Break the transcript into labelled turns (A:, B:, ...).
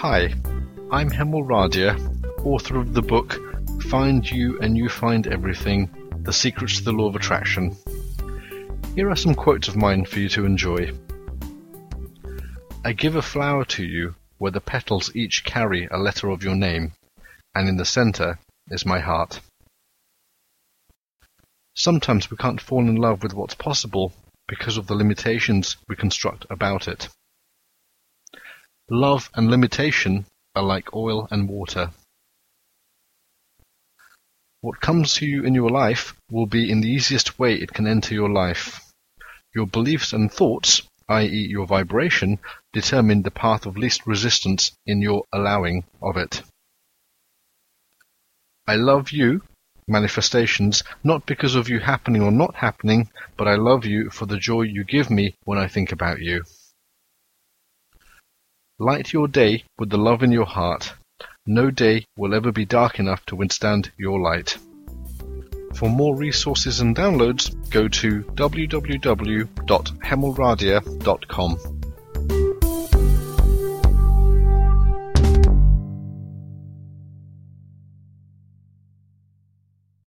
A: Hi, I'm Hemal Radia, author of the book Find You and You Find Everything, The Secrets to the Law of Attraction. Here are some quotes of mine for you to enjoy. I give a flower to you where the petals each carry a letter of your name, and in the center is my heart. Sometimes we can't fall in love with what's possible because of the limitations we construct about it. Love and limitation are like oil and water. What comes to you in your life will be in the easiest way it can enter your life. Your beliefs and thoughts, i.e. your vibration, determine the path of least resistance in your allowing of it. I love you, manifestations, not because of you happening or not happening, but I love you for the joy you give me when I think about you. Light your day with the love in your heart. No day will ever be dark enough to withstand your light. For more resources and downloads, go to www.hemalradia.com.